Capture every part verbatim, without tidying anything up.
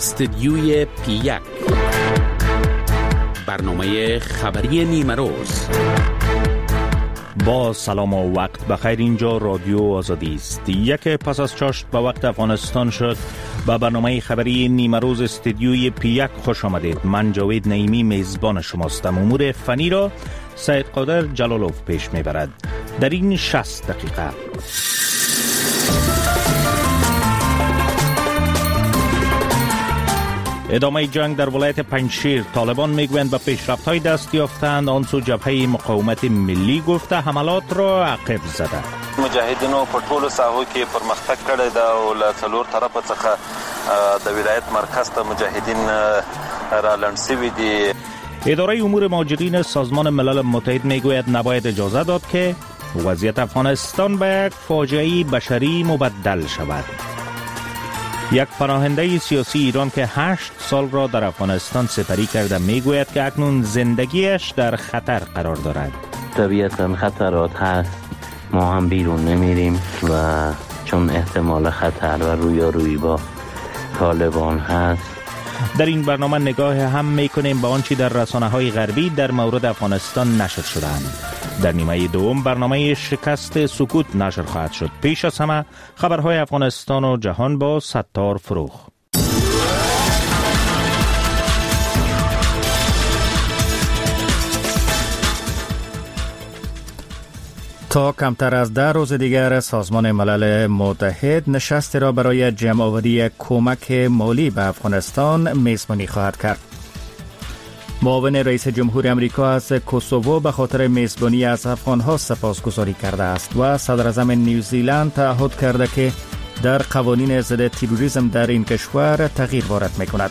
استدیوی پیک، برنامه خبری نیمه روز. با سلام و وقت بخیر، اینجا رادیو آزادی است. یک پس از چاشت به وقت افغانستان شد. با برنامه خبری نیمه روز استدیوی پیک خوش آمدید. من جاوید نعیمی میزبان شماستم. امور فنی را سید قادر جلالوف پیش میبرد. در این شصت دقیقه ادامه جنگ در ولایت پنجشیر. طالبان میگویند به پیشرفت‌های دست یافتند، آن سو جبهه مقاومت ملی گفته حملات را عقب زده. مجاهدینو په ټولو ساحو کې پرمختګ کړی دا او له څلور طرفه څخه د ولایت مرکز ته مجاهدین را لنډ دي. اداره امور مهاجرین سازمان ملل متحد میگوید نباید اجازه داد که وضعیت افغانستان به یک فاجعه بشری مبدل شود. یک پناهنده سیاسی ایران که هشت سال را در افغانستان سپری کرده میگوید که اکنون زندگیش در خطر قرار دارد. طبیعتاً خطرات هست، ما هم بیرون نمیریم و چون احتمال خطر و رویارویی با طالبان هست. در این برنامه نگاه هم میکنیم به آنچه در رسانه‌های غربی در مورد افغانستان نشر شدند. در نیمه دوم برنامه شکست سکوت نشر خواهد شد. پیش از همه خبرهای افغانستان و جهان با ستار فروخ. تا کمتر از ده روز دیگر سازمان ملل متحد نشستی را برای جمع‌آوری کمک مالی به افغانستان میزبانی خواهد کرد. معاون رئیس جمهور امریکا از کوسوو به خاطر میزبانی از افغان‌ها سپاسگزاری کرده است و صدر اعظم نیوزیلند تعهد کرده که در قوانین ضد تروریسم در این کشور تغییر وارد می‌کند.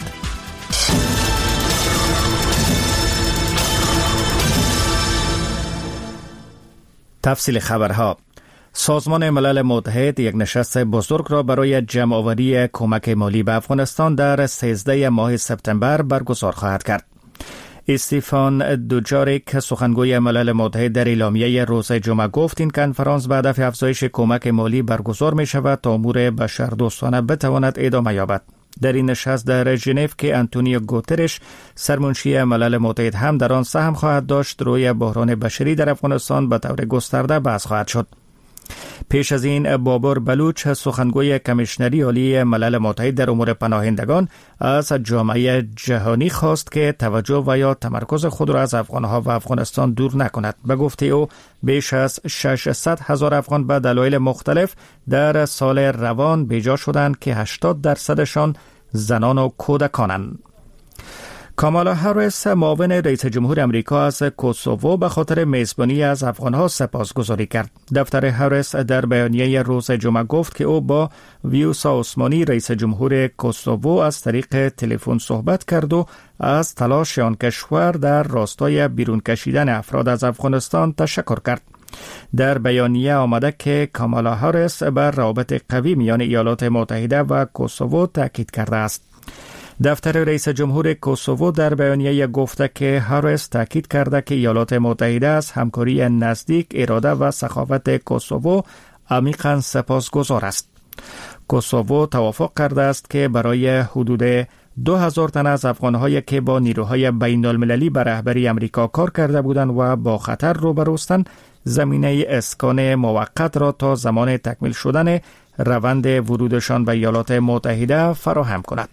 تفصیل خبرها. سازمان ملل متحد یک نشست بزرگ را برای جمع‌آوری کمک مالی به افغانستان در سیزده ماه سپتامبر برگزار خواهد کرد. استیفان دوجاریک سخنگوی ملل متحد در اعلامیه روز جمعه گفت این کنفرانس به هدف افزایش کمک مالی برگزار می شود تا امور بشردوستانه بتواند ادامه یابد. در این نشست در ژنو که انتونیو گوترش سرمنشی ملل متحد هم در آن سهم خواهد داشت، روی بحران بشری در افغانستان به طور گسترده بحث خواهد شد. پیش از این بابر بلوچ سخنگوی کمیشنری عالی ملل متحد در امور پناهندگان از جامعه جهانی خواست که توجه و یا تمرکز خود را از افغانها و افغانستان دور نکند. به گفته او بیش از ششصد هزار افغان به دلایل مختلف در سال روان بیجا شدند که هشتاد درصدشان زنان و کودکانند. کامالا هریس معاون رئیس جمهور امریکا از کوسوو به خاطر میزبانی از افغانها سپاسگزاری کرد. دفتر هریس در بیانیه روز جمعه گفت که او با ویوسا عثمانی رئیس جمهور کوسوو از طریق تلفن صحبت کرد و از تلاش آن کشور در راستای بیرون کشیدن افراد از افغانستان تشکر کرد. در بیانیه آمده که کامالا هریس بر روابط قوی میان ایالات متحده و کوسوو تاکید کرده است. دفتر رئیس جمهور کوسوو در بیانیه گفته که هریس تاکید کرده که ایالات متحده از همکاری نزدیک، اراده و سخاوت کوسوو عمیقاً سپاسگزار است. کوسوو توافق کرده است که برای حدود دو هزار تن از افغان‌هایی که با نیروهای بین‌المللی به رهبری امریکا کار کرده بودند و با خطر روبروستند، زمینه اسکان موقت را تا زمان تکمیل شدن روند ورودشان به ایالات متحده فراهم کند.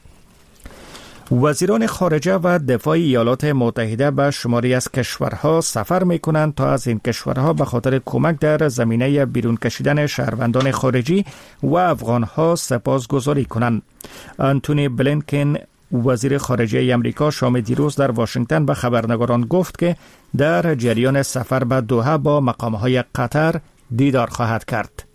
وزیران خارجه و دفاع ایالات متحده به شماری از کشورها سفر می کنند تا از این کشورها به خاطر کمک در زمینه بیرون کشیدن شهروندان خارجی و افغانها سپاسگزاری کنند. آنتونی بلینکن وزیر خارجه امریکا شام دیروز در واشنگتن به خبرنگاران گفت که در جریان سفر به دوحه با مقامهای قطر دیدار خواهد کرد.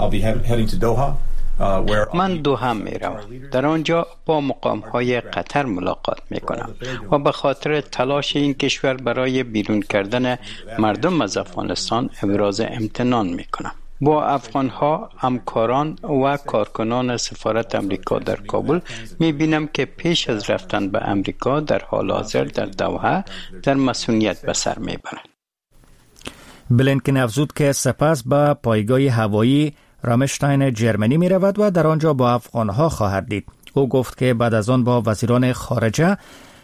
من دوحه می روم. در آنجا با مقام‌های قطر ملاقات می کنم و به خاطر تلاش این کشور برای بیرون کردن مردم از افغانستان ابراز امتنان می کنم. با افغان‌ها، همکاران و کارکنان سفارت امریکا در کابل می‌بینم که پیش از رفتن به امریکا در حال حاضر در دوحه در مسئولیت به سر می‌برند. بلینکن افزود که سپس به پایگاه هوایی رامشتاین جرمنی می رود و در آنجا با افغان‌ها خواهد دید. او گفت که بعد از آن با وزیران خارجه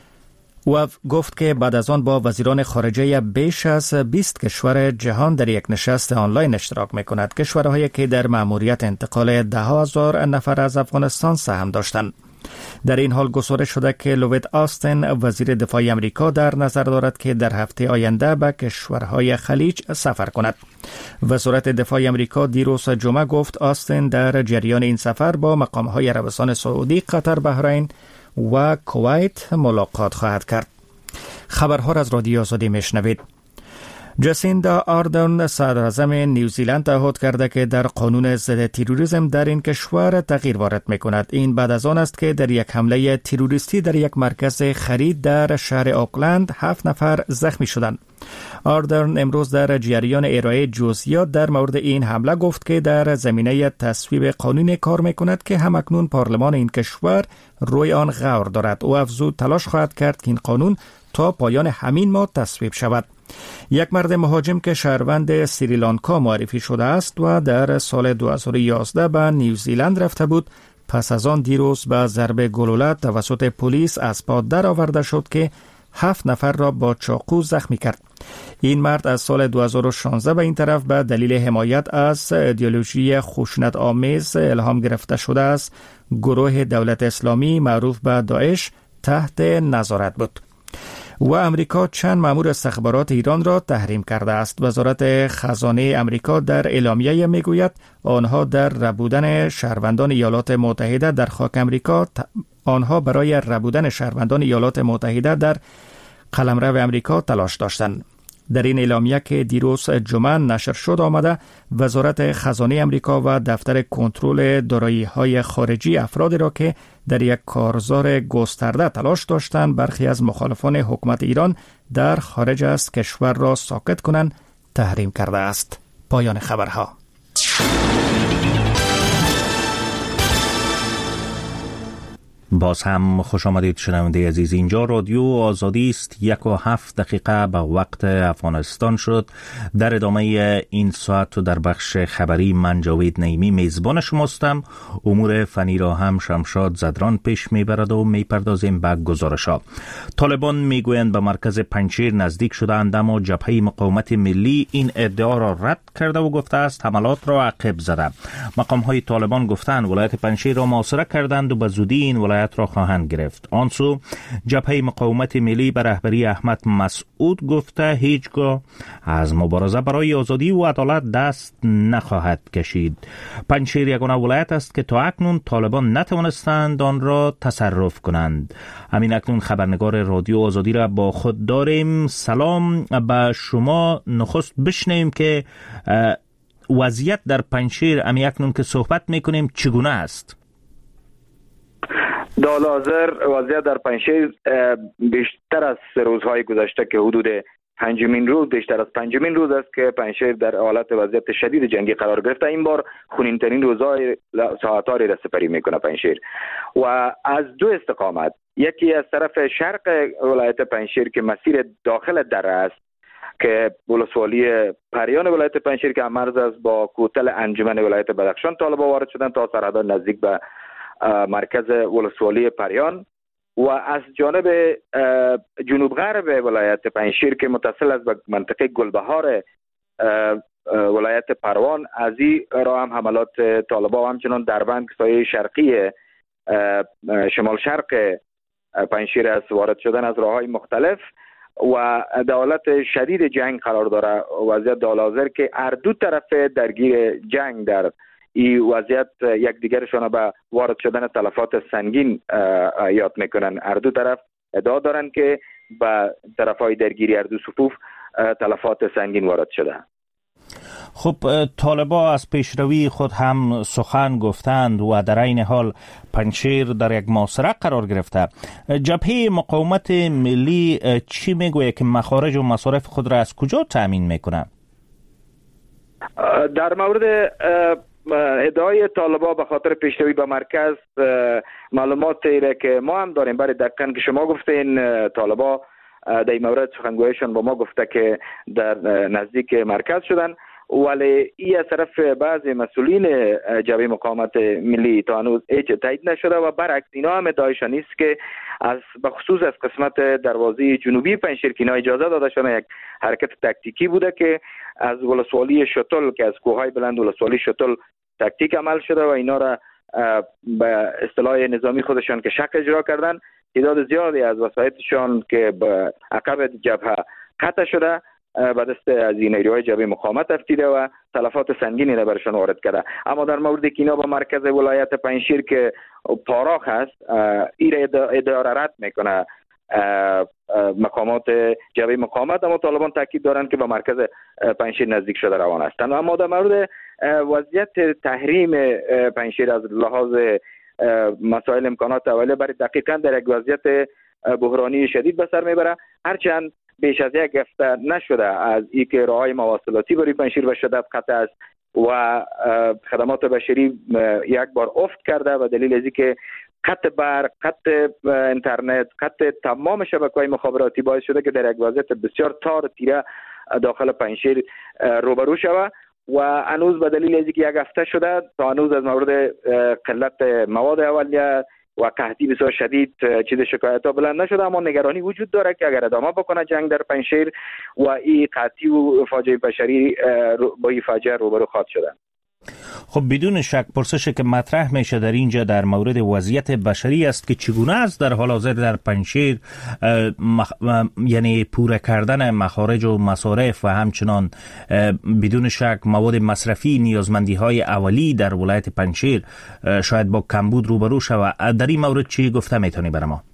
و گفت که بعد از آن با وزیران خارجه بیش از بیست کشور جهان در یک نشست آنلاین اشتراک می‌کند. کشورهایی که در مأموریت انتقال ده هزار نفر از افغانستان سهم داشتند. در این حال گزارش شده که لوید آستین وزیر دفاع امریکا در نظر دارد که در هفته آینده به کشورهای خلیج سفر کند. وزارت دفاع امریکا دیروز جمعه گفت آستین در جریان این سفر با مقام‌های عربستان سعودی، قطر، بحرین و کویت ملاقات خواهد کرد. خبرها را از رادیو آزادی میشنوید. جاسیندا آردرن صدر اعظم نیوزیلند تعهد کرده که در قانون ضد تروریسم در این کشور تغییر وارد میکند. این بعد از آن است که در یک حمله تروریستی در یک مرکز خرید در شهر اوکلند هفت نفر زخمی شدند. آردرن امروز در جریان ارائه جزئیات در مورد این حمله گفت که در زمینه تصویب قانونی کار میکند که همکنون پارلمان این کشور روی آن غور دارد. او افزود تلاش خواهد کرد که این قانون تا پایان همین ماه تصویب شود. یک مرد مهاجم که شهروند سریلانکا معرفی شده است و در سال دو هزار و یازده به نیوزیلند رفته بود، پس از آن دیروز به ضرب گلوله توسط پلیس از پا در آورده شد که هفت نفر را با چاقو زخمی کرد. این مرد از سال دو هزار و شانزده به این طرف به دلیل حمایت از ایدئولوژی خشونت آمیز الهام گرفته شده است گروه دولت اسلامی معروف به داعش تحت نظارت بود. و امریکا چند مأمور استخبارات ایران را تحریم کرده است. وزارت خزانه امریکا در اعلامیه میگوید آنها در ربودن شهروندان ایالات متحده در خاک امریکا آنها برای ربودن شهروندان ایالات متحده در قلمرو امریکا تلاش داشتند. در این اعلامیه که دیروز جمعه نشر شد آمده وزارت خزانه امریکا و دفتر کنترل دارایی‌های خارجی افرادی را که در یک کارزار گسترده تلاش داشتند برخی از مخالفان حکومت ایران در خارج از کشور را ساکت کنند تحریم کرده است. پایان خبرها. باز هم خوش آمدید شنونده عزیز. اینجا رادیو آزادی است. یک و هفت دقیقه به وقت افغانستان شد. در ادامه این ساعت و در بخش خبری من جاوید نعیمی میزبان شماستم. امور فنی را هم شمشاد زدران پیش میبرد و میپردازیم به گزارش‌ها. طالبان میگویند به مرکز پنجشیر نزدیک شدند، اما جبهه مقاومت ملی این ادعا را رد کرده و گفته است حملات را عقب زده. مقام‌های طالبان گفتند ولایت پنجشیر را محاصره کردند و به زودی این ولایت را خواهند گرفت. آنسو جبهه مقاومت ملی به رهبری احمد مسعود گفته هیچگاه از مبارزه برای آزادی و عدالت دست نخواهد کشید. پنجشیر یگانه ولایت است که تا اکنون طالبان نتوانستند آن را تصرف کنند. همین اکنون خبرنگار رادیو آزادی را با خود داریم. سلام به شما. نخست بشنویم که وضعیت در پنجشیر همین اکنون که صحبت میکنیم چگونه است؟ در حال حاضر وضعیت در پنجشیر بیشتر از سه روزهای گذشته که حدود پنجمین روز بیشتر از پنجمین روز است که پنجشیر در حالت وضعیت شدید جنگی قرار گرفته. این بار خونین‌ترین روزهای ساعت‌هایی را سپری میکنه پنجشیر و از دو استقامت، یکی از طرف شرق ولایت پنجشیر که مسیر داخل دره است که ولسوالی پریان ولایت پنجشیر که مرز است با کوتل انجمن ولایت بدخشان طالبان وارد شدن تا سرحد نزدیک به مرکز ولسوالی پریان، و از جانب جنوب غرب ولایت پنجشیر که متصل است به منطقه گلبهار ولایت پروان، از این را هم حملات طالبان و همچنان دربند سایه شرقی شمال شرق پنجشیر است وارد شدن از راه‌های مختلف و در حالت شدید جنگ قرار داره. وضعیت در حال حاضر که هر دو طرف درگیر جنگ در این وضعیت یکدیگرشان به وارد شدن تلفات سنگین یاد میکنن. هر دو طرف ادعا دارن که به طرفهای درگیری هر دو صفوف تلفات سنگین وارد شده. خب طالبان از پیشروی خود هم سخن گفتند و در این حال پنجشیر در یک محاصره قرار گرفته. جبهه مقاومت ملی چی میگوید که مخارج و مصارف خود را از کجا تامین میکنه؟ در مورد ادعای طالبان به خاطر پیشروی به مرکز معلوماتی را که ما هم داریم برای دقیقاً که شما گفتین، طالبان در این مورد سخنگویشان با ما گفته که در نزدیک مرکز شدن ولی این از طرف بعضی مسئولین جبهه مقاومت ملی تا هنوز هیچ تایید نشده و برعکس اینا هم ادعایشان است که از بخصوص از قسمت دروازه جنوبی پنجشیر که اینا اجازه داده شده یک حرکت تاکتیکی بوده که از ولسوالی شتل که از کوههای بلند ولسوالی شتل تاکتیک عمل شده و اینا را به اصطلاح نظامی خودشان که شک اجرا کردن. تعداد زیادی از وسایطشان که به عقب جبهه قطع شده به دست از این نیروهای جبهه مقاومت افتیده و تلفات سنگینی را برشان وارد کرده. اما در مورد که اینا به مرکز ولایت پنجشیر که پاراخ است این اداره رد میکنه مقامات جبهه مقاومت، اما طالبان تاکید دارند که به مرکز پنجشیر نزدیک شده روان هستند. اما در مورد وضعیت تحریم پنجشیر از لحاظ مسائل امکانات اولیه برای دقیقاً در یک وضعیت بحرانی شدید به سر میبره، هرچند بیش از یک هفته نشده از اینکه راههای مواصلاتی برای پنجشیر به شدت قطع است و خدمات بشری یک بار افت کرده و دلیل از اینکه قطع برق، قطع اینترنت، قطع تمام شبکه‌های مخابراتی باعث شده که در یک وضعیت بسیار تار تیره داخل پنجشیر روبرو شود و هنوز به دلیل از اینکه یک هفته شده تا هنوز از مورد قلت مواد اولیه و قحطی بسیار شدید چیز شکایت ها بلند نشده، اما نگرانی وجود داره که اگر ادامه بکنه جنگ در پنجشیر و این قحطی و فاجعه بشری با این فاجعه روبرو خواهد شدن. خب بدون شک پرسشی که مطرح میشه در اینجا در مورد وضعیت بشری است که چگونه است در حال حاضر در پنجشیر مخ... یعنی پوره کردن مخارج و مصارف و همچنان بدون شک مواد مصرفی نیازمندی های اولی در ولایت پنجشیر شاید با کمبود روبرو شود. در این مورد چی گفته میتونی برای ما؟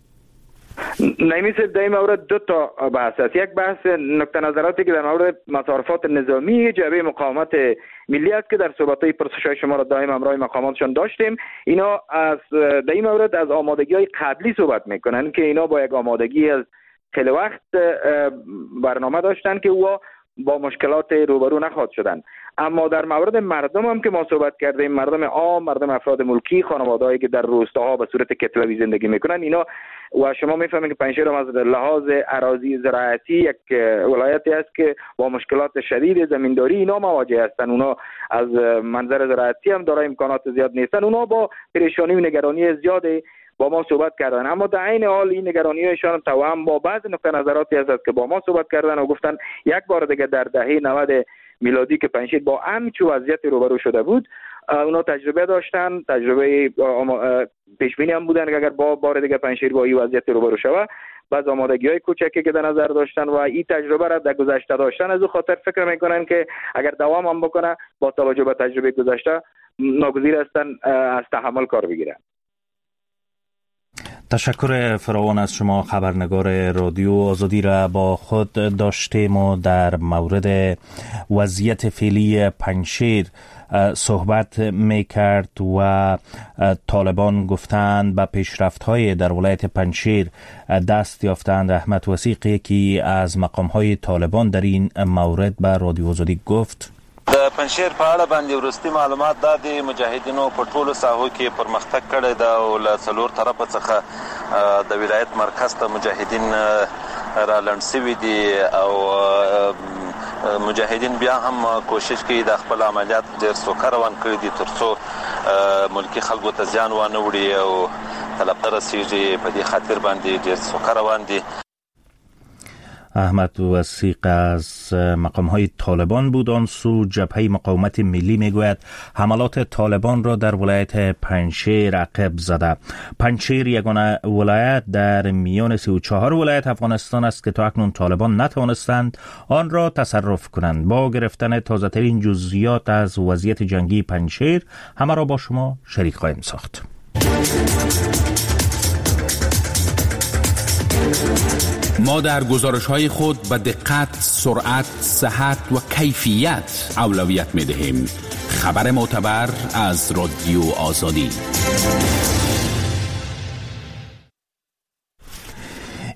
نمیشه در این مورد دو تا بحث است. یک بحث نکته نظراتی که در مورد مصارفات نظامی جبهه مقاومت ملی است که در صحبت‌های پرسش‌های شما را دائم همراه مقاماتشان داشتیم. اینا از در این مورد از آمادگی‌های قبلی صحبت میکنن که اینا با یک آمادگی از خیلی وقت برنامه داشتن که او با مشکلات روبرو نخواهد شدن. اما در مورد مردم هم که ما صحبت کردیم، مردم عام، مردم افراد ملکی، خانواده‌ای که در روستاها به صورت کتلوی زندگی میکنن، اینا و شما میفهمید که پنجشیر هم از لحاظ اراضی زراعتی یک ولایتی است که با مشکلات شدید زمینداری اینا مواجه هستند. اونا از منظر زراعتی هم دارای امکانات زیاد نیستن، اونا با پریشانی و نگرانی زیادی با ما صحبت کردن. اما در عین حال این نگرانی‌هایشان توأم با بعض نقطه نظراتی است که با ما صحبت کردن و گفتن یک بار دیگه در دهه نود میلادی که پنجشیر با همچو وضعیت روبرو شده بود، اونا تجربه داشتن، تجربه پیش بینی هم بودن که اگر با بار دیگه پنجشیر با این وضعیت روبرو شود، بعض آمادگی‌های کوچکی که در نظر داشتن و این تجربه را در گذشته داشتن، از او خاطر فکر میکنن که اگر دوام هم بکنه با توجه به تجربه گذشته ناگزیر هستن از تحمل کار بگیرن. تشکر فراوان از شما. خبرنگار رادیو آزادی را با خود داشتیم و در مورد وضعیت فعلی پنجشیر صحبت میکرد و طالبان گفتند به پیشرفت‌های در ولایت پنجشیر دست یافتند. احمد وثیق یکی از مقام‌های طالبان در این مورد به رادیو آزادی گفت: د پنجشیر په اړه باندې وروستي معلومات دا د مجاهدینو په ټولو ساحو کې پرمختګ کړی ده او له څلور طرفه څخه د ولایت مرکز ته مجاهدین رالنډ سوي دي او مجاهدین بیا هم کوشش کوي د خپل عملیات ډېر سوکه روان کړي دي تر څو ملکي خلکو ته زیان وانه وړي او طلب ته رسېږي. په دې خاطر باندې ډېر سوکه روان دي. احمد وثیق از مقام‌های طالبان بود. آن سو جبهه مقاومت ملی میگوید حملات طالبان را در ولایت پنجشیر عقب زده. پنجشیر یگانه ولایت در میان سی و چهار ولایت افغانستان است که تا اکنون طالبان نتوانستند آن را تصرف کنند. با گرفتن تازه‌ترین جزئیات از وضعیت جنگی پنجشیر همه را با شما شریک خواهیم ساخت. ما در گزارش‌های خود به دقت، سرعت، صحت و کیفیت اولویت می‌دهیم. خبر معتبر از رادیو آزادی.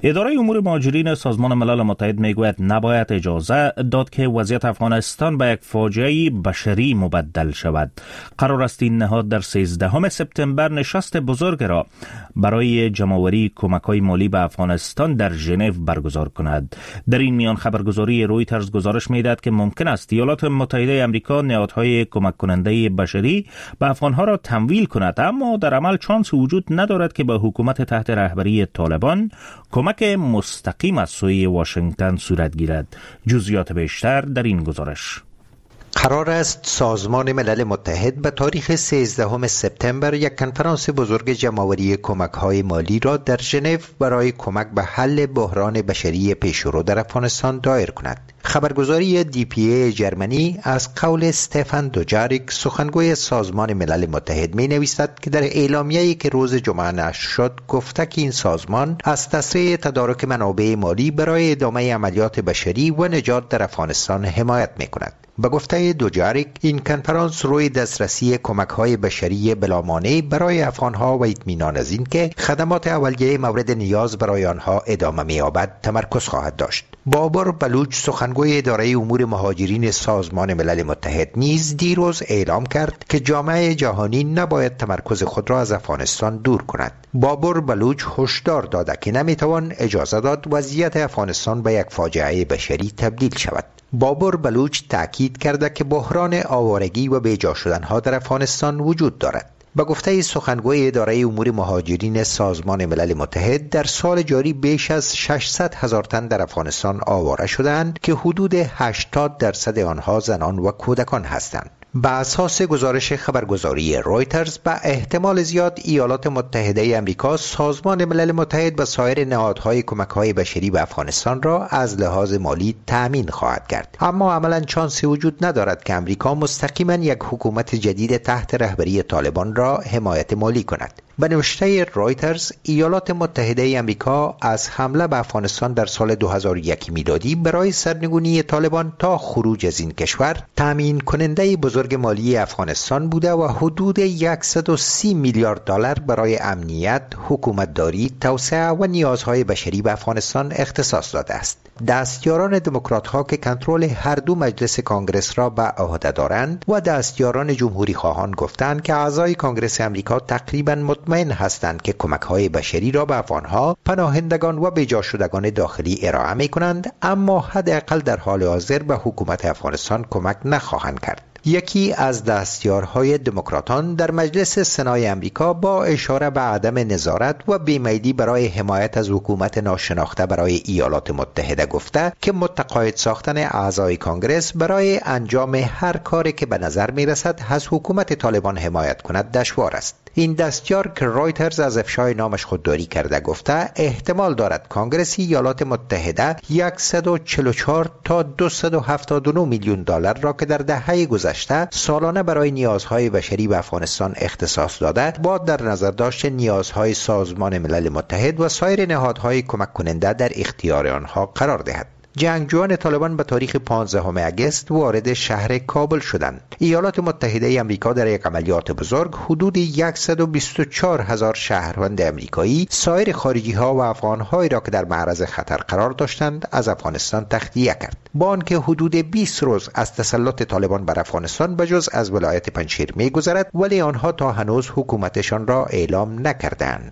اداره امور مهاجرین سازمان ملل متحد میگوید نباید اجازه داد که وضعیت افغانستان به یک فاجعه بشری مبدل شود. قرار است این نهاد در سیزدهم سپتامبر نشست بزرگ را برای جمع‌آوری کمک‌های مالی به افغانستان در ژنو برگزار کند. در این میان خبرگزاری رویترز گزارش می‌دهد که ممکن است ایالات متحده آمریکا نهادهای کمک کننده بشری به افغانها را تمویل کند، اما در عمل چانس وجود ندارد که به حکومت تحت رهبری طالبان کمک مستقیم از سوی واشنگتن صورت گیرد. جزئیات بیشتر در این گزارش. قرار است سازمان ملل متحد به تاریخ سیزدهم سپتامبر یک کنفرانس بزرگ جمع‌آوری کمک‌های مالی را در ژنو برای کمک به حل بحران بشری پیشرو در افغانستان دایر کند. خبرگزاری دی پی ای جرمنی از قول استفان دوجاریک سخنگوی سازمان ملل متحد می نویسد که در اعلامیه‌ای که روز جمعه نشر شد گفته که این سازمان از تسریع تدارک منابع مالی برای ادامه عملیات بشری و نجات در افغانستان حمایت می کند. به گفته دوجاریک این کنفرانس روی دسترسی کمک‌های بشری بلامانع برای افغان‌ها و اطمینان از این که خدمات اولیه مورد نیاز برای آنها ادامه می‌یابد تمرکز خواهد داشت. بابر بلوچ سخنگوی اداره امور مهاجرین سازمان ملل متحد نیز دیروز اعلام کرد که جامعه جهانی نباید تمرکز خود را از افغانستان دور کند. بابر بلوچ هشدار داده که نمی‌توان اجازه داد وضعیت افغانستان به یک فاجعه بشری تبدیل شود. بابر بلوچ تأکید کرده که بحران آوارگی و بیجا شدنها در افغانستان وجود دارد. به گفته سخنگوی اداره امور مهاجرین سازمان ملل متحد در سال جاری بیش از ششصد هزار تن در افغانستان آواره شدند که حدود هشتاد درصد آنها زنان و کودکان هستند. به اساس گزارش خبرگزاری رویترز به احتمال زیاد ایالات متحده آمریکا سازمان ملل متحد و سایر نهادهای کمک‌های بشری به افغانستان را از لحاظ مالی تأمین خواهد کرد، اما عملاً چانسی وجود ندارد که آمریکا مستقیما یک حکومت جدید تحت رهبری طالبان را حمایت مالی کند. به نوشته رویترز ایالات متحده آمریکا از حمله به افغانستان در سال دو هزار و یک میلادی برای سرنگونی طالبان تا خروج از این کشور تامین کننده بزرگ مالی افغانستان بوده و حدود صد و سی میلیارد دلار برای امنیت، حکومتداری، توسعه و نیازهای بشری به افغانستان اختصاص داده است. دستیاران دموکرات ها که کنترل هر دو مجلس کانگرس را به عهده دارند و دستیاران جمهوری خواهان گفتند که اعضای کانگرس امریکا تقریباً مطمئن هستند که کمک‌های بشری را به افغان‌ها، پناهندگان و بیجا شدگان داخلی ارائه می‌کنند، اما حداقل در حال حاضر به حکومت افغانستان کمک نخواهند کرد. یکی از دستیارهای دموکراتان در مجلس سنای امریکا با اشاره به عدم نظارت و بیمیلی برای حمایت از حکومت ناشناخته برای ایالات متحده گفته که متقاعد ساختن اعضای کانگرس برای انجام هر کاری که به نظر میرسد از حکومت طالبان حمایت کند دشوار است. این دستیار که رویترز از افشای نامش خودداری کرده گفته احتمال دارد کانگرس ایالات متحده صد و چهل و چهار تا دویست و هفتاد و نه میلیون دلار را که در دهه گذشته سالانه برای نیازهای بشری به افغانستان اختصاص داده با در نظر داشت نیازهای سازمان ملل متحد و سایر نهادهای کمک کننده در اختیار آنها قرار دهد. جنگجویان طالبان به تاریخ پانزدهم آگوست وارد شهر کابل شدند. ایالات متحده آمریکا در یک عملیات بزرگ حدود صد و بیست و چهار هزار شهروند آمریکایی، سایر خارجی ها و افغان هایی را که در معرض خطر قرار داشتند از افغانستان تخلیه کرد. با آنکه حدود بیست روز از تسلط طالبان بر افغانستان به جز از ولایت پنجشیر می‌گذرد، ولی آنها تا هنوز حکومتشان را اعلام نکردند.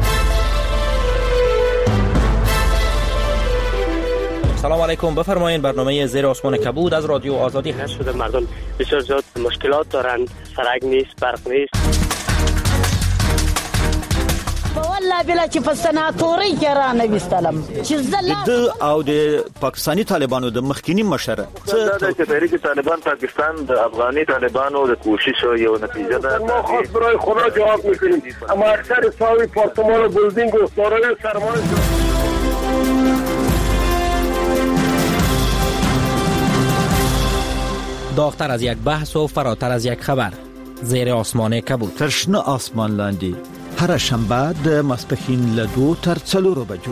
سلام علیکم، بفرمایید. برنامه زیر آسمان کبود از رادیو آزادی هست. شده مردم بسیار زیاد مشکلات دارند، سرک نیست، برق نیست. والله بلا چې په سناتوري کې را نه وستلم چې زله او د پاکستانی طالبانو د مخکینی مشره څه د تحریک طالبان پاکستان د افغاني طالبانو د کوشش یو نتیجه ده. ما خو برای خدا جواب میکنیم، اما اکثر ساوی پارتمان بلدینگ و سارای سرمایه داغتر از یک بحث و فراتر از یک خبر. زیر آسمان کبود. ترشنه آسمان لاندی. هر شنبه د ماسپښین له دوو تر څلورو بجو.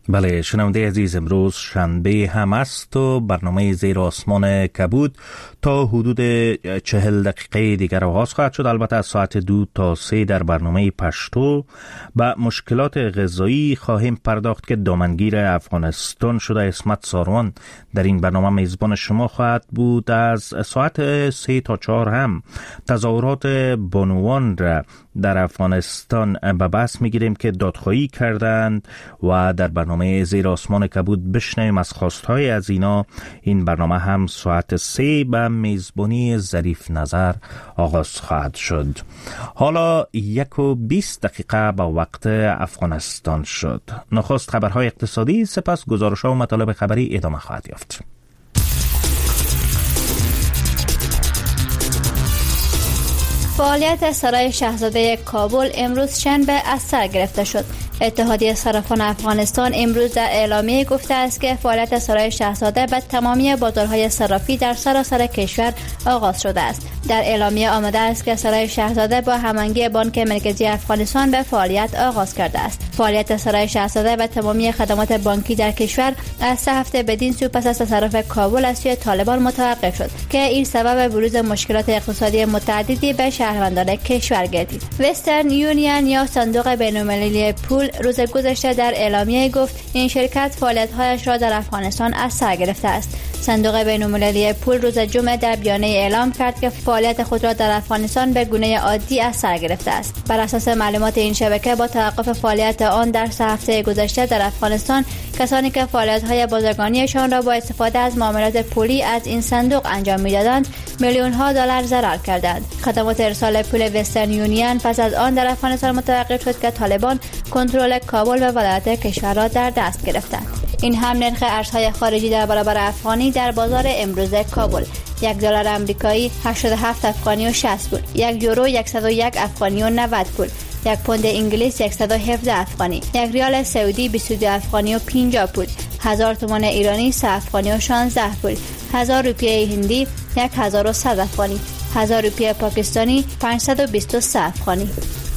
بله شنونده عزیز، امروز شنبه هم است و برنامه زیر آسمان کبود تا حدود چهل دقیقه دیگر آغاز خواهد شد. البته از ساعت دو تا سه در برنامه پشتو به مشکلات غذایی خواهیم پرداخت که دامنگیر افغانستان شده. اسمت ساروان در این برنامه میزبان شما خواهد بود. از ساعت سه تا چهار هم تظاهرات بانوان را در افغانستان به بحث میگیریم که دادخواهی کردند و در برنامه زیر آسمان کبود بشنویم از خواستهای از اینا. این برنامه هم ساعت سه به میزبانی ظریف نظر آغاز خواهد شد. حالا یک و بیست دقیقه به وقت افغانستان شد. نخست خبرهای اقتصادی، سپس گزارش‌ها و مطالب خبری ادامه خواهد یافت. فعالیت سرای شاهزاده کابل امروز شنبه از سر گرفته شد. اتحادیه صرافان افغانستان امروز در اعلامیه گفته است که فعالیت سرای شاهزاده به تمامی بازارهای صرافی در سراسر کشور آغاز شده است. در اعلامیه آمده است که سرای شاهزاده با هماهنگی بانک مرکزی افغانستان به فعالیت آغاز کرده است. فعالیت سرای شاهزاده و تمامی خدمات بانکی در کشور از سه هفته بدین سو پس از تصرف کابل از سوی طالبان متوقف شد که این سبب بروز مشکلات اقتصادی متعددی به شهروندان کشور گردید. وسترن یونین یا صندوق بین‌المللی پول روز گذشته در اعلامیه گفت این شرکت فعالیت‌هایش را در افغانستان از سر گرفته است. صندوق بین‌المللی پول روز جمعه در بیانیه اعلام کرد که فعالیت خود را در افغانستان به گونه عادی از سر گرفته است. بر اساس معلومات این شبکه با توقف فعالیت آن در سه هفته گذشته در افغانستان، کسانی که فعالیت‌های بازرگانیشان را با استفاده از معاملات پولی از این صندوق انجام می‌دادند، میلیون‌ها دلار ضرر کردند. خدمات ارسال پول وسترن یونین پس از آن در افغانستان متوقف شد که طالبان کنترل کابل و ولایت کشور را در دست گرفتند. این هم نرخ ارزهای خارجی در برابر افغانی در بازار امروز کابل: یک دلار آمریکایی هشتاد و هفت افغانی و شصت پول، یک یورو صد و یک افغانی و نود پول، یک پوند انگلیس صد و هفده افغانی، یک ریال سعودی بیست و دو افغانی و پنجاه پول، هزار تومان ایرانی سه افغانی و شانزده پول، هزار روپیه هندی هزار و صد افغانی، هزار روپیه پاکستانی پانصد و بیست و سه افغانی.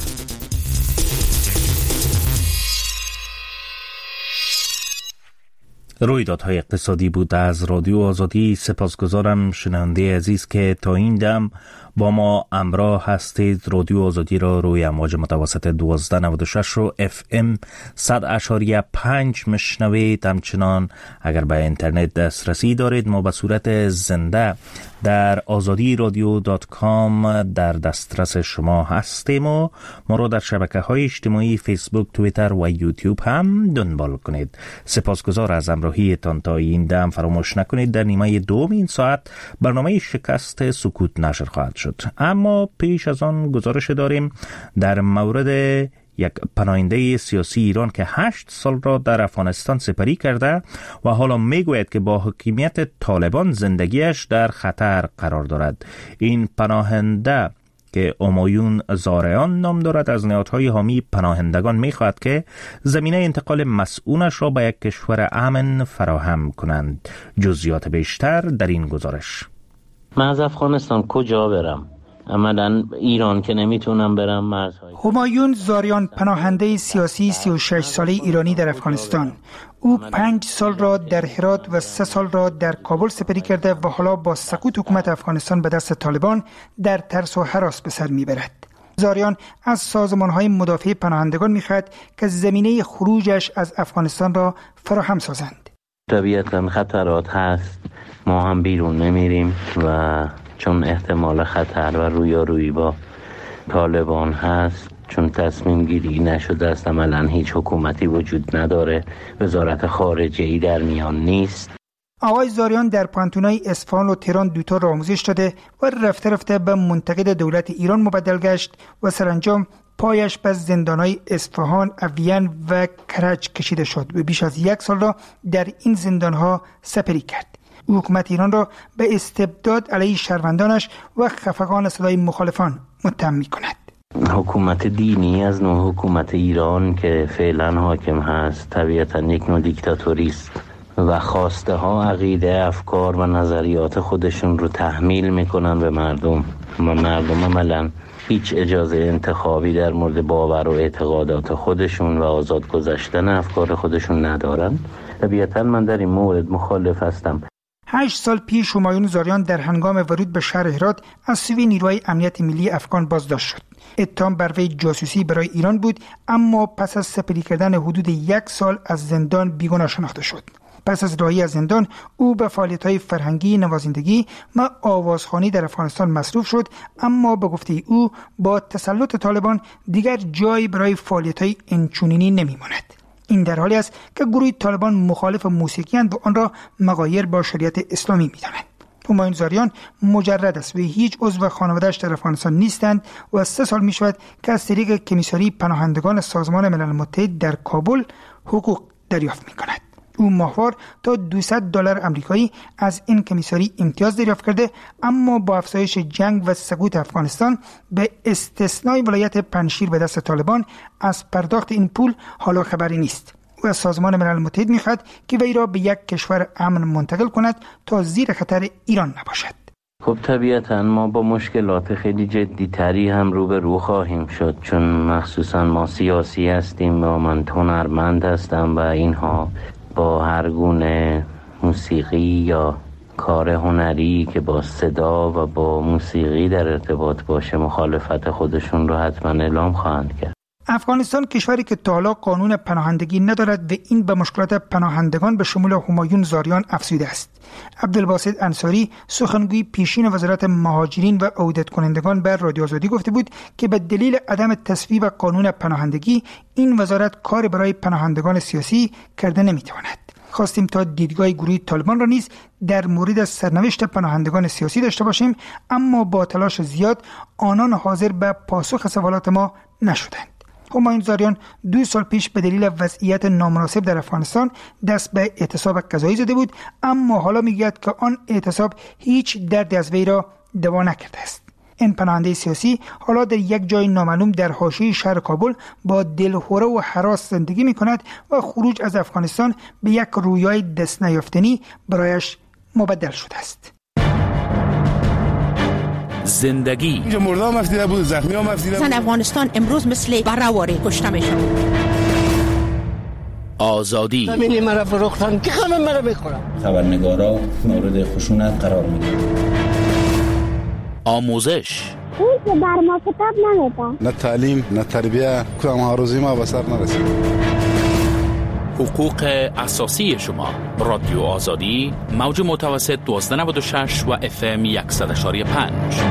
رویدادهای اقتصادی بود از رادیو آزادی. سپاسگزارم شنونده عزیز که تا این دم با ما همراه هستید. رادیو آزادی را روی امواج متوسط دوازده نود و شش رو اف ام صد اشاریه پنج مشنوید. همچنان اگر به اینترنت دسترسی دارید، ما به صورت زنده در آزادی رادیو دات کام در دسترس شما هستیم و ما را در شبکه های اجتماعی فیسبوک، توییتر و یوتیوب هم دنبال کنید. سپاسگزار از همراهیتان تا این دم. فراموش نکنید در نیمه دوم این ساعت برنامه شکست سکوت نشر خواهد شد. اما پیش از آن گزارش داریم در مورد یک پناهنده سیاسی ایران که هشت سال را در افغانستان سپری کرده و حالا میگوید که با حکومت طالبان زندگیش در خطر قرار دارد. این پناهنده که همایون زارعان نام دارد از نهادهای حامی پناهندگان میخواهد که زمینه انتقال مسئولش را به یک کشور امن فراهم کنند. جزئیات بیشتر در این گزارش. من از افغانستان کجا برم؟ عملاً ایران که نمیتونم برم. مرزهای همایون زارعان پناهنده سیاسی سی و شش ساله ایرانی در افغانستان. او پنج سال را در هرات و سه سال را در کابل سپری کرده و حالا با سقوط حکومت افغانستان به دست طالبان در ترس و هراس به سر میبرد. زارعان از سازمان‌های مدافع پناهندگان میخواهد که زمینه خروجش از افغانستان را فراهم سازند. طبیعتاً خطرات هست، ما هم بیرون نمیریم و چون احتمال خطر و رویارویی با طالبان هست، چون تصمیم گیری نشده است، عملاً هیچ حکومتی وجود نداره، وزارت خارجه ای در میان نیست. آقای زارعان در پانتونای اصفهان و تهران دوتا را آموزش داده و رفته رفته به منتقد دولت ایران مبدل گشت و سرانجام پایش به زندانهای اصفهان، اوین و کرج کشیده شد و بیش از یک سال را در این زندانها سپری کرد. حکومت ایران را به استبداد علیه شهروندانش و خفقان صدای مخالفان متهم می‌کند. حکومت دینی از نوع حکومت ایران که فعلا حاکم هست طبیعتا یک نوع دیکتاتوری است و خواسته ها، عقیده، افکار و نظریات خودشون رو تحمیل میکنن به مردم و مردم عملاً هیچ اجازه انتخابی در مورد باور و اعتقادات خودشون و آزاد گذشتن افکار خودشون ندارن. طبیعتاً من در این مورد مخالف هستم. هشت سال پیش همایون زاریان در هنگام ورود به شهر هرات از سوی نیروهای امنیت ملی افغان بازداشت شد. اتهام بر وی جاسوسی برای ایران بود، اما پس از سپری کردن حدود یک سال از زندان بیگناه شناخته شد. پس از رهایی از زندان او به فعالیت‌های فرهنگی، نوازندگی و آوازخوانی در افغانستان مصروف شد، اما به گفته او با تسلط طالبان دیگر جایی برای فعالیت‌های اینچنینی نمی‌ماند. این در حالی است که گروه طالبان مخالف موسیقی‌اند و آن را مغایر با شریعت اسلامی می‌دانند. همایون زاریان مجرد است و هیچ عضو خانواده‌اش در افغانستان نیستند و سه سال می‌شود که از طریق کمیساری پناهندگان سازمان ملل متحد در کابل حقوق دریافت می‌کند. او ماهوار تا دویست دلار آمریکایی از این کمیساری امتیاز دریافت کرده، اما با افزایش جنگ و سقوط افغانستان به استثنای ولایت پنجشیر به دست طالبان از پرداخت این پول حالا خبری نیست. او از سازمان ملل متحد می‌خواهد که وی را به یک کشور امن منتقل کند تا زیر خطر ایران نباشد. خب طبیعتاً ما با مشکلات خیلی جدی تری هم رو به رو خواهیم شد، چون مخصوصاً ما سیاسی هستیم و من هنرمند هستم و اینها با هر گونه موسیقی یا کار هنری که با صدا و با موسیقی در ارتباط باشه مخالفت خودشون رو حتما اعلام خواهند کرد. افغانستان کشوری که تا حالا قانون پناهندگی ندارد و این به مشکلات پناهندگان به شمول همایون زاریان افزوده است. عبدالباسط انصاری سخنگوی پیشین وزارت مهاجرین و عودت کنندگان بر رادیو آزادی گفته بود که به دلیل عدم تصویب قانون پناهندگی این وزارت کار برای پناهندگان سیاسی کرده نمیتواند. خواستیم تا دیدگاه گروه طالبان را نیز در مورد سرنوشت پناهندگان سیاسی داشته باشیم، اما با تلاش زیاد آنان حاضر به پاسخ سوالات ما نشدند. همایون زاریان دو سال پیش به دلیل وضعیت نامناسب در افغانستان دست به اعتصاب قضایی زده بود، اما حالا میگوید که آن اعتصاب هیچ دردی از وی را دوا نکرده است. این پناهنده سیاسی حالا در یک جای نامعلوم در حاشیه شهر کابل با دلهوره و هراس زندگی می‌کند و خروج از افغانستان به یک رویای دست نیافتنی برایش مبدل شده است. زندگی اینجا مردم مفتیده بود، زخمی ها مفتیده بود. زن افغانستان امروز مثل برهواری کشته میشن. آزادی زمینی مرا فروختن که همه مرا میخورن. خبرنگارا مورد خشونت قرار میگیرن. آموزش این که بر ما کتاب نمیدن. نه تعلیم نه تربیه، کدام ها روزی ما به سر نرسید. حقوق اساسی شما. رادیو آزادی موج متوسط دوازده نود و شش و اف ام صد و یک و پنج.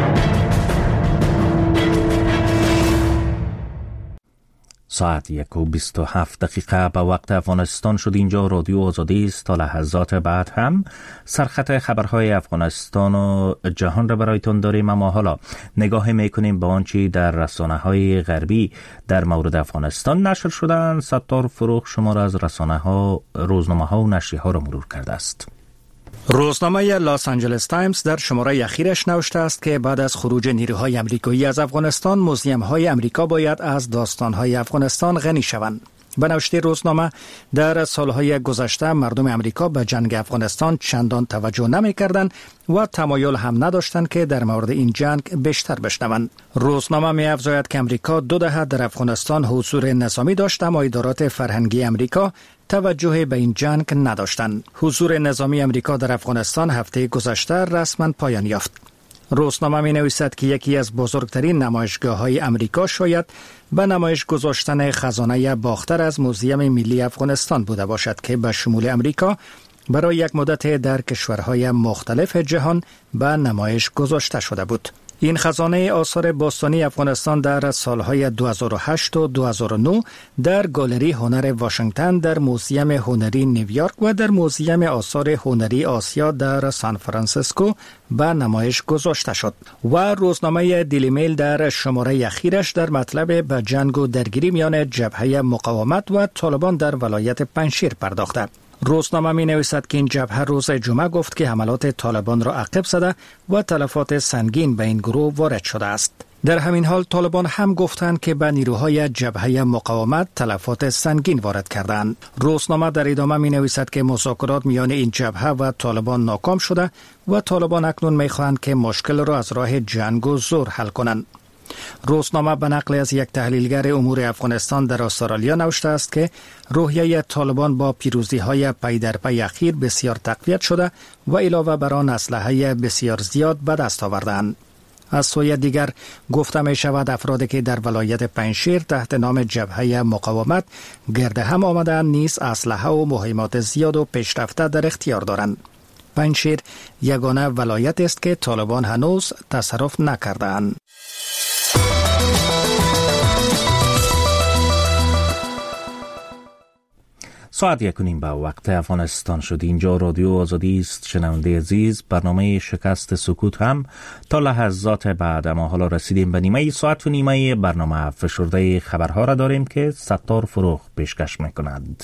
ساعت یک و بیست و هفت دقیقه به وقت افغانستان شد. اینجا رادیو آزادی است. تا لحظات بعد هم سرخط خبرهای افغانستان و جهان را برایتون داریم، اما حالا نگاه میکنیم به آنچه در رسانه‌های غربی در مورد افغانستان نشر شدن. ستار فروغ شما را از رسانه‌ها، روزنامه‌ها و نشریه‌ها را مرور کرده است. روزنامه لاس آنجلس تایمز در شماره اخیرش نوشته است که بعد از خروج نیروهای آمریکایی از افغانستان، موزیم‌های آمریکا باید از داستان‌های افغانستان غنی شوند. به نوشته روزنامه، در سالهای گذشته مردم آمریکا به جنگ افغانستان چندان توجه نمی‌کردند و تمایل هم نداشتند که در مورد این جنگ بیشتر بشنوند. روزنامه می‌افزاید که آمریکا دو دهه در افغانستان حضور نظامی داشت، اما ادارات فرهنگی آمریکا توجه به این جنگ نداشتند. حضور نظامی آمریکا در افغانستان هفته گذشته رسما پایان یافت. روزنامه می نویسد که یکی از بزرگترین نمایشگاه‌های آمریکا شاید به نمایش گذاشتن خزانه باختر از موزیم ملی افغانستان بوده باشد که به شمول آمریکا برای یک مدت در کشورهای مختلف جهان به نمایش گذاشته شده بود. این خزانه آثار باستانی افغانستان در سالهای دو هزار و هشت و دو هزار و نه در گالری هنر واشنگتن، در موزیم هنری نیویورک و در موزیم آثار هنری آسیا در سان فرانسیسکو به نمایش گذاشته شد. و روزنامه دیلی میل در شماره اخیرش در مطلب به جنگ و درگیری میان جبهه مقاومت و طالبان در ولایت پنجشیر پرداخته. روزنامه می نویسد که این جبهه روز جمعه گفت که حملات طالبان را عقب زده و تلفات سنگین به این گروه وارد شده است. در همین حال طالبان هم گفتند که به نیروهای جبهه مقاومت تلفات سنگین وارد کردند. روزنامه در ادامه می نویسد که مذاکرات میان این جبهه و طالبان ناکام شده و طالبان اکنون می خواهند که مشکل را از راه جنگ و زور حل کنند. روزنامه به نقل از یک تحلیلگر امور افغانستان در استرالیا نوشته است که روحیه طالبان با پیروزی های پی در پی اخیر بسیار تقویت شده و علاوه بر آن اسلحه بسیار زیاد به دست آوردند. از سوی دیگر گفته می شود افرادی که در ولایت پنجشیر تحت نام جبهه مقاومت گرد هم آمدند نیز اسلحه و مهمات زیاد و پیشرفته در اختیار دارند. پنجشیر یگانه ولایت است که طالبان هنوز تصرف نکردند. ساعت یک و نیم به وقت افغانستان شد. اینجا رادیو آزادی است. شنونده عزیز، برنامه شکست سکوت هم تا لحظات بعد، اما حالا رسیدیم به نیمه ساعت و نیمه برنامه. فشرده خبرها را داریم که ستار فروغ پیشکش می‌کند.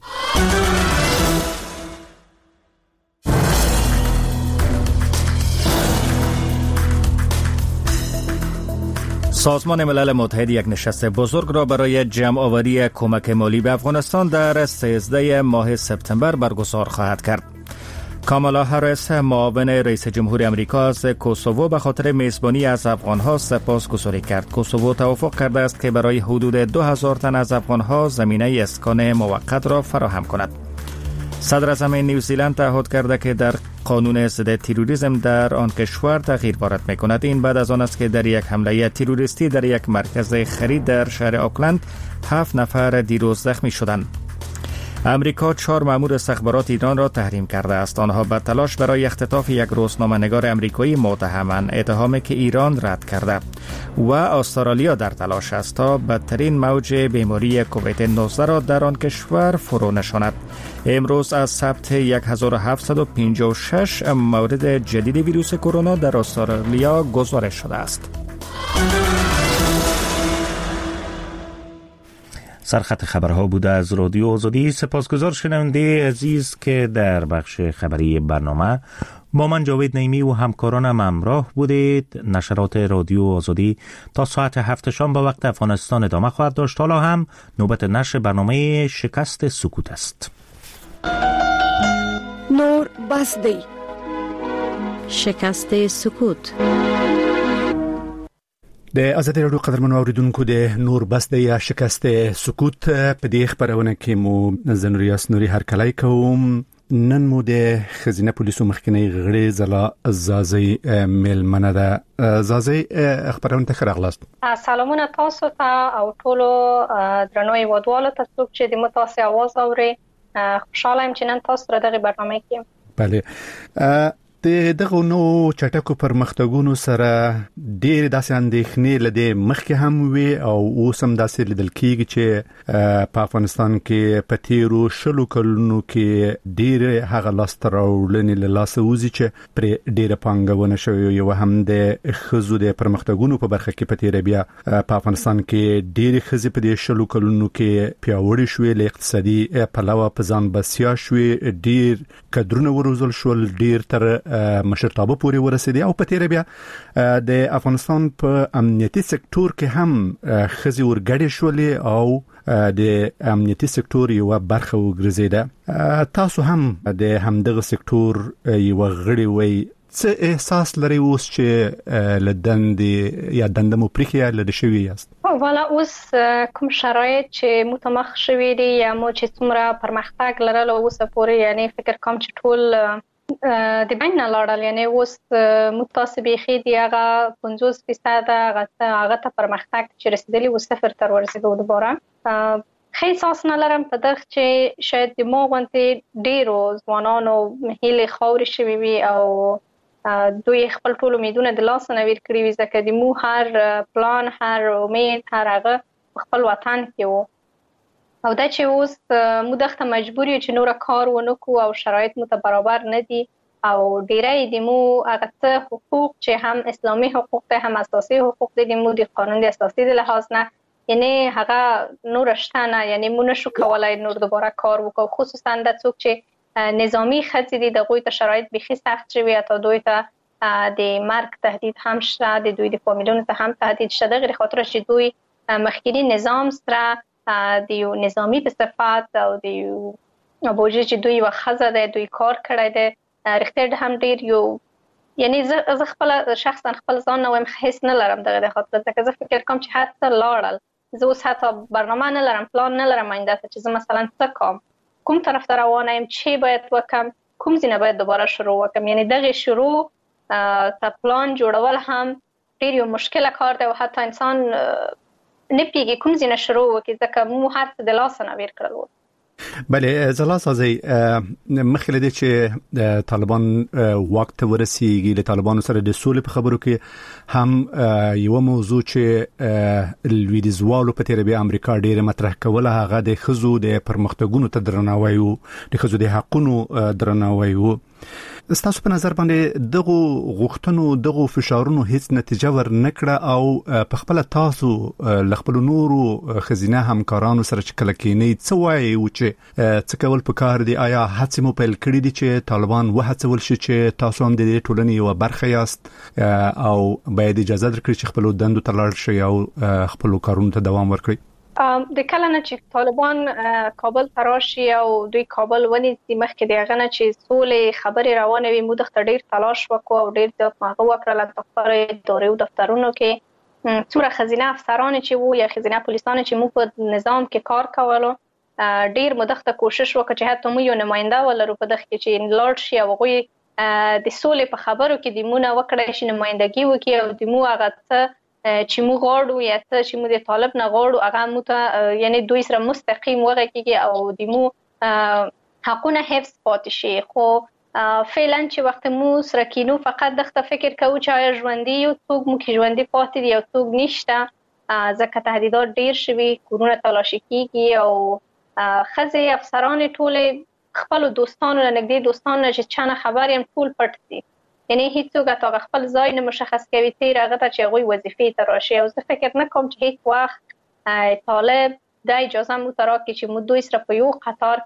سازمان ملل متحد یک نشست بزرگ را برای جمع آوری کمک مالی به افغانستان در سیزده ماه سپتامبر برگزار خواهد کرد. کامالا هریس، معاون رئیس جمهور آمریکا، از کوسوو به خاطر میزبانی از افغانها سپاسگزاری کرد. کوسوو توافق کرده است که برای حدود دو هزار تن از افغانها زمینه اسکان موقت را فراهم کند. صدر اعظم نیوزیلند تعهد کرده که در قانون ضد تروریسم در آن کشور تغییر وارد می‌کند. این بعد از آن است که در یک حمله تروریستی در یک مرکز خرید در شهر آکلند هفت نفر دیروز زخمی شدند. امریکا چهار مأمور استخبارات ایران را تحریم کرده است. آنها به تلاش برای اختطاف یک روزنامه‌نگار امریکایی متهمند، اتهامی که ایران رد کرده. و استرالیا در تلاش است تا بدترین موج بیماری کووید نوزده را در آن کشور فرو نشاند. امروز از ثبت هزار و هفتصد و پنجاه و شش مورد جدید ویروس کرونا در استرالیا گزارش شده است. سرخط خبرها بوده از رادیو آزادی. سپاسگزار شنونده عزیز که در بخش خبری برنامه با من جاوید نعیمی و همکارانم همراه بودید. نشرات رادیو آزادی تا ساعت هفت شام به وقت افغانستان ادامه خواهد داشت. حالا هم نوبت نشر برنامه شکست سکوت است. نور بسدی، شکست سکوت. د آزادی رادیو قدرمنو اوریدونکو، د نور بس د یا شکست سکوت په دې خبرونه کې مو زنوریاس نوري هرکلی کوم. نن مو د خزینه پولیسو مخکنی غړي زلا زازي ملمنه ده. زازي خبرونه ته راغلاست. سلامونه تاسو ته او ټولو درنو هیوادوالو ته چې د متاسي आवाज اوري. خوشاله یم چې نن تاسو را دغه برنامه کې. بله. د دغه نو چټکو پرمختګونو سره ډېر داسې اندېښنې لدې مخکې هم وي او اوس هم داسې لیدل کېږي چې په افغانستان کې په تیرو شلو کلونو کې ډېر هغه لاسته راوړنې له لاسه وځي چې پرې ډېره پانګونه شوې. یو هم د ښځو د پرمختګونو په برخه کې په تیره بیا په افغانستان کې ډېرې ښځې په دې شلو کلونو کې پیاوړې شوې، له اقتصادي پلوه په ځان بسیا شوې، ډېر کدرونه وروزل شول، ډېر تر مشرتابه پورې ورسېدي. او په تیره بیا د افغانستان په امنیتي سکتور کې هم ښځې ورګډې شولې او د امنیتي سکتور یو برخه وګرځیده. تاسو هم د همدغه سکتور یو غړي وي، څه احساس لري اوس چې لدندې یا دندمو پریخي لري شوی یاست؟ والا اوس کوم شرایط چې متمخ شوی دي یا مو چې څومره پرمختګ لرل اوس پورې، یعنی فکر کوم چې ټول د بین نه لاړل، یعنی اوس متاسبي خې دی هغه پنځوس فیصد هغه هغه ته پرمختګ چې رسیدلی و صفر تر ورسېدو دوباره. خې احساس نه لرم په دغه چې شاید د مو غونډې ډیرو ځوانانو هیله خوري شوی وي او دوی خپل ټول امیدونه د لاس نه ور کړی وي، ځکه د مو هر پلان هر امید هر هغه خپل وطن کې وو. او دا چې اوس مو دغه مجبور یو چې نور کار ونکو او شرایط مو ته برابر نه دي او ډیری د مو هغه حقوق چې هم اسلامي حقوق ته هم اساسي حقوق دي مو د قانون د اساسي د لحاظ نه، یعنی هغه نور شته نه، یعنی مو نشو کولای نور دوباره کار وکړو. خصوصا د څوک چې نظامی خدي دي دغه ته شرایط بخي سخت شوی، تا دوی ته د مرګ تهدید هم شته، د دوی د فامیلونو ته هم تهدید شته، دغه خاطر چې دوی مخکینی نظام سره د یو نظامی په صفات او د یو بوجه چې دوی وخزه ده دوی کار کړی ده، رښتیا هم ډیر یو یعنی زه خپل شخصا خپل ځان نه وایم هیڅ نه لرم دغه خاطر ځکه زه فکر کوم چې حتی لاړل زه اوس حتی برنامه نه لرم، پلان نه لرم آینده ته چې زه مثلا څه کوم، کوم طرف ته روانه یم، چی باید وکم، کوم ځای نه باید دوباره شروع وکم. یعنی دغه شروع ته پلان جوړول هم ډیر یو مشکل کار دی او حتی انسان نه پیږي کوم ځای نه شروع وکړي ځکه مو هر څه د لاسه نه ویر کړل وو. بله زلا سازي مخکې لدی چې طالبان واک ته ورسیږي، له طالبانو سره د سولې په خبرو کې هم یو موضوع چې لویدیځوالو په تیر بیا امریکا ډیره مطرح کوله هغه د خزو د پرمختګونو ته درناوی او د خزو د حقونو درناوی او ستاسو په نظر باندې دغه غوښتنو دغه فشارونو هیڅ نتیجه ور نکړه او په خپل تاسو لخپل نورو خزینه همکارانو سره چې کله کېنی څه وایي او چې څه کول پکار دي؟ آیا هڅې مو پیل کړې دي چې طالبان وهڅول شي چې تاسو هم د دې ټولنې یو برخه یاست او باید اجازه درکړي چې خپل دندو ته لاړ شي او خپل کارونو ته دوام ورکړي؟ د کله نه چې طالبان کابل تراشي او دوی کابل ونیسي مخکې د هغه نه چې سولې خبرې روانه وي، موږ د ډیر تلاش وکړو او ډیر د ماغه وکړل دفتر ادارې او دفترونو کې څومره خزینه افسران چې وو یا خزینه پولیسان چې موږ په نظام کې کار کولو ډیر مدخته کوشش وکړو چې حتی موږ یو نماینده ولرو په دغه کې چې لاړ شي او غوي د سولې په خبرو کې د مونږ وکړای شي نمائندګي وکړي او د مو هغه څه چې موږ غواړو یا څه چې موږ د طالب نه غواړو هغه مو ته یعنی دوی سره مستقیم وغږیږي او د مو حقونه حفظ پاتې شي. خو فعلا چې وخت مو سره کینو فقط دغه فکر کوو چې آیا ژوندۍ یو څوک مو کې ژوندۍ پاتې دی او څوک نشته، ځکه تهدیدات ډیر شوي، کورونه تلاشي کیږي او خزې افسران ټول خپل دوستانو نه نږدې دوستانو نه چې چانه خبر یم ټول پټ دي، یعنی هیڅوک تا خپل ځای نه مشخص کوي تیر هغه ته چې غوي وظیفې ته راشي او زه فکر نه کوم چې هیڅ وخت طالب د اجازه مو تراکي چې مو دوی سره په یو قطار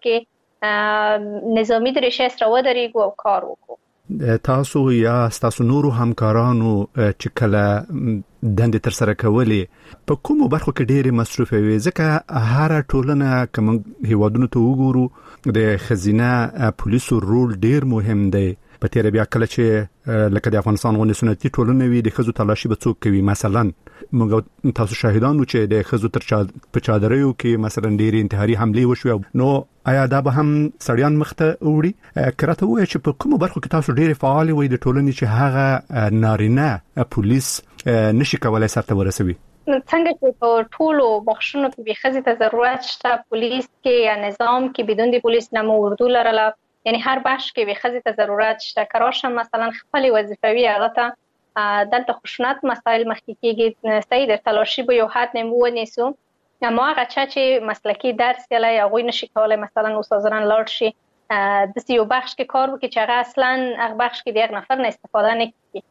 کې نظامی درشه سره ودرېږو او کار وکړو. تاسو یا تاسو نورو همکارانو چې کله دندې تر سره کولې په کومو برخو کې ډېرې مصروفه وي؟ ځکه هر ټولنه کوم هیوادونو ته وګورو د خزینه پولیسو رول ډېر مهم دی. په تیر بیا کله چې لکه د افغانستان غونډه سنتي ټولنه وي د خزو تلاشي به څوک کوي، مثلا موږ تاسو شاهدانو چې د خزو تر چا په چادرېو کې مثلا ډېری انتحاري حمله وشوه، نو آیا دا به هم سړیان مخته وړي؟ کرته وایي چې په کومو برخو کې تاسو ډېر فعال وي د ټولنې چې هغه نارینه پولیس نشي کولای سرته ورسوي؟ څنګه چې په ټولو بخښونو کې به خزې ته ضرورت شته، پولیس کې یا نظام کې بدون د پولیس نه مو اردو لرله، یعنی هر بخش کې به خزې ته ضرورت شته. کراشم مثلا خپل وظیفوي هغه ته دلته خشونت مسائل مخکې کېږي، صحیح در تلاشي به یو حد نمو ونیسو، اما هغه چا چې مسلکی درس یلا یا غوی نشي کولای مثلا استادان لاړ شي د یو بخش کې کار وکړي چې هغه اصلا هغه بخش کې د یو نفر نه استفاده نه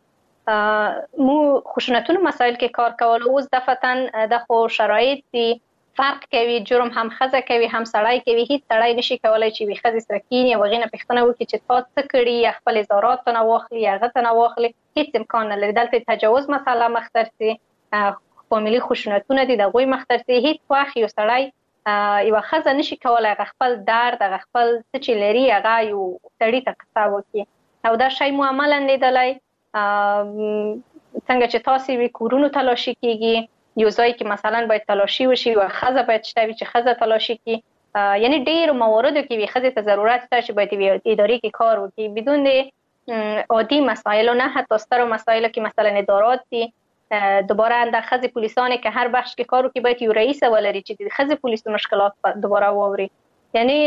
کوي. مو خشونتونو مسائل کې کار کول اوس دفتن د خو شرایط دي فرق کوي، جرم هم خزه کوي هم سړی کوي، هیڅ سړی نشي کولای چې وي خزه سره کینی او غینه پښتنه وکړي چې تاسو څه کړی خپل زارات نه واخلي هغه ته نه واخلي، هیڅ امکان نه لري. دلته تجاوز مسله مختر سي، فامیلی خشونتونه دي دغه مختر سي، هیڅ واخ یو سړی یو خزه نشي کولای خپل درد خپل څه چې لري هغه یو سړی ته قصا وکړي او دا شی مو عملاً لیدلای. څنګه چې تاسو وی کورونو تلاشي کیږي، یو ځای کې مثلا باید تلاشي وشي او خزه باید شته چې خزه تلاشي کی، یعنی ډیر مواردو کې وی خزه ته ضرورت شته چې باید وی اداري کې کار وکړي بدون د عادي مسائل نه، حتی سترو مسائل کې مثلا ادارات دي دوباره اند خزه پولیسان که هر بخش کې کار وکړي باید یو رئیس ولري چې د خزه پولیسو مشکلات دوباره ووري. یعنی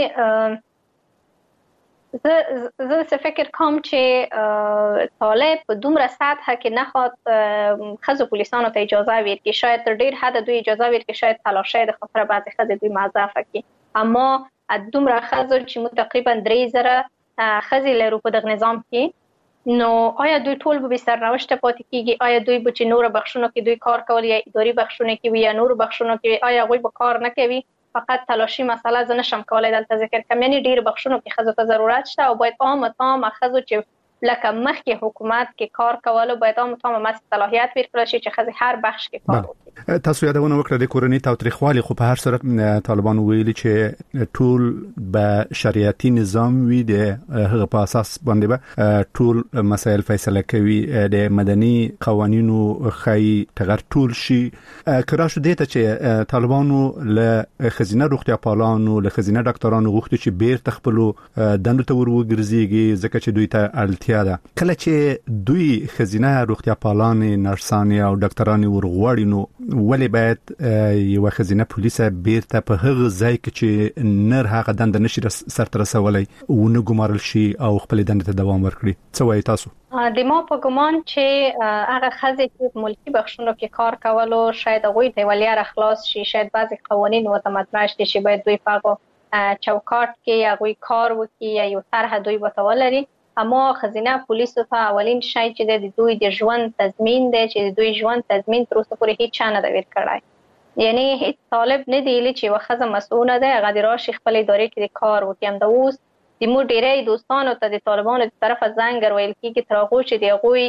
زه زه څه فکر کوم چې طالب په دومره سطح کې نه خواد خزو پولیسانو ته اجازه ورکړي، شاید تر ډیر حد دوی اجازه ورکړي، شاید تلاشه د خطر بعضی خزې دوی معذفه کړي، اما دومره خزو چې مو تقریبا درې زره خزې لرو په دغه نظام کې، نو آیا دوی ټول به سرنوشت پاتې کیږي؟ آیا دوی به چې نور بخښونو کې دوی کار کول یا اداري بخښونو کې وي یا نور بخښونو کې آیا غوي به کار نه کوي؟ فقط تلاشی مسئله زه نشم کولای دلته ذکر کوم، یعنی ډیر بخښونو کې خزو ته ضرورت شته او باید عام تام خزو چې لکه مخکې حکومت کې کار کولو باید هم متمم صلاحیت ورکړل شي چې ښځې هر بخش کې کار وکړي. تاسو یادونه وکړه د کورنۍ تاوتریخوالي، خو په هر صورت طالبان ویلي چې ټول به شریعتي نظام وي، د هغه په اساس باندې به ټول مسایل فیصله کوي، د مدني قوانینو خای تغیر ټول شي. کړه شو دته چې طالبانو له خزینه روغتیا پالانو له خزینه ډاکټرانو غوښتي چې بیرته خپل دندو ته وروګرځيږي ځکه چې دوی ته اړتیا ده. کله چې دوی خزینه روغتیا پالان نرسان او ډاکټران ورغواړي نو ولی باید یو خزینه پولیسه بیرته په هغه ځای کې چې نر هغه دند نشي سرته رسولای ونه ګمارل شي او خپل دند ته دوام ورکړي؟ څه وایي تاسو؟ د ما په ګمان چې هغه ښځې چې ملکی بخښونو کې کار کولو شاید هغوی ته ولیار خلاص شي، شاید بعضی قوانین ورته مطرح شي چې باید دوی په چوکاټ کې هغوی کار وکړي یا یو طرح دوی ورته ولري. اما خزینه پولیسو ته اولین شی چې د دوی د ژوند تضمین دی، چې د دوی ژوند تضمین تر اوسه پورې هیڅ چا نه دی ورکړی. یعنی هیڅ طالب نه دی ویلي چې یوه ښځه مسؤله ده هغه د راشي خپل ادارې کې د کار وکړي. همدا اوس د مو ډیری دوستانو ته د طالبانو د طرفه زنګ ویل کېږي تر هغو چې د هغوی